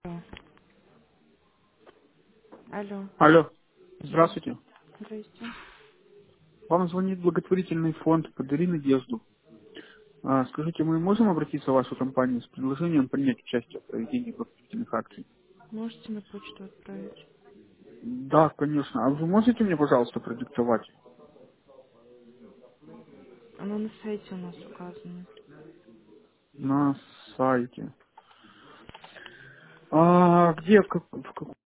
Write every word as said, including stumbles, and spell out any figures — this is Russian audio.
Алло. Алло. Алло, Да. здравствуйте. Здрасте. Вам звонит благотворительный фонд «Подари надежду». А, скажите, мы можем обратиться в вашу компанию с предложением принять участие в проведении благотворительных акций? Можете на почту отправить? Да, конечно. А вы можете мне, пожалуйста, продиктовать Оно на сайте у нас указано. на сайте? А где, в, как- в каком